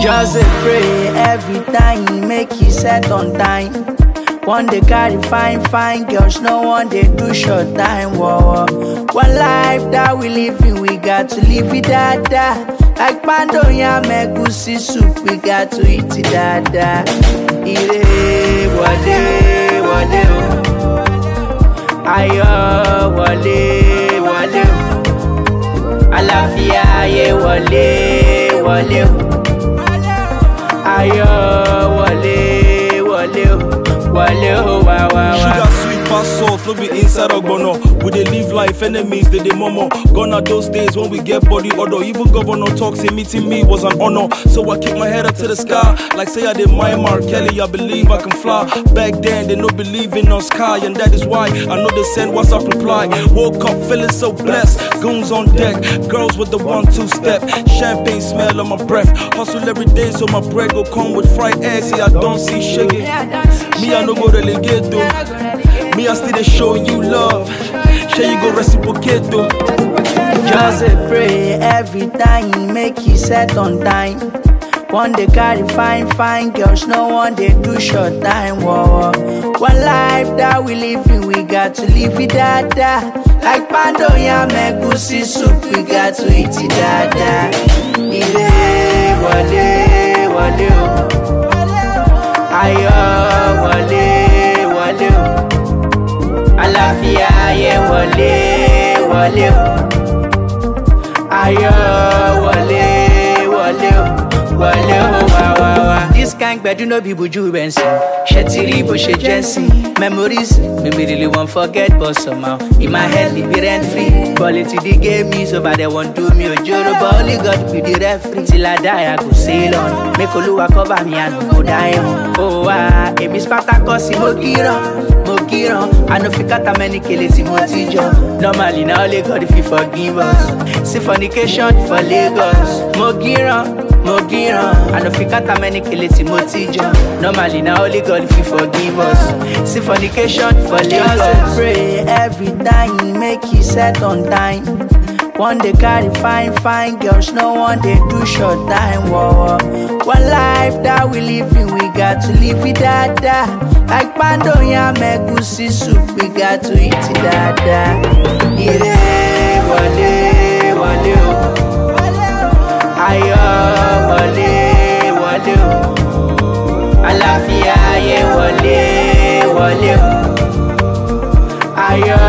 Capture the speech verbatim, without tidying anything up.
Just a pray every time, make you set on time. One day carry fine, fine girls, no one they do short time. Whoa, whoa. One life that we living, we got to live it dada. Like pando yam egusi soup, we got to eat it dada. Ire wale wale o, ayo wale wale o, alafia ye wale wale o, ayo wale wale o. Sugar sweet pass salt, no be inside ogbono. We dey live life, enemies they dey murmur. Gone are those days when we get body odor. Even governor talks, say meeting me was an honor. So I keep my head up to the sky, like say I did my Mark Kelly. I believe I can fly. Back then they no believe in us sky, and that is why I know they send WhatsApp reply. Woke up feeling so blessed, goons on deck, girls with the one-two step, champagne smell on my breath. Hustle every day so my bread go come with fried eggs. See I don't see shaking. Me I no go relegate though. Me I still dey show you love. Shall you go reciprocate though? Just a pray every time, make you set on time. One day carry fine, fine girls, no one they do short time. Whoa, whoa. One life that we living, we got to live it dada. Like pando yam egusi soup, we got to eat it dada. Ire wale wale o, ayo wale wale o, alafia ye wale wale o, ayo wale wale o, wale o wa wa wa. This kind gbedu no be buju bensin, shetiri bo she jensin. Memories me me really won't forget, but somehow in my head it be rent free. Quality the game is over, they won't do me a joro, but only God be the referee. Till I die I go sail on, make Oluwa cover me and go die on. Oh ah, it be Spartacus in Mogiron, Mogiron. I know fi kata many killers in Motijo. Normally now only God if you forgive us. See fornication for Lagos, Mogiron, Mogiron. I know fi kata many killers in Motijo. Normally now only God if you forgive us. See fornication for Lagos. Pray every time, make you set on time. One day carry fine, fine girls, no one they do short time. Whoa, whoa. One life that we living, we got to live it dada. Like pando yam egusi soup, we got to eat it dada. Ire wale wale o, ayo wale wale o, alafia ye wale wale o, ayo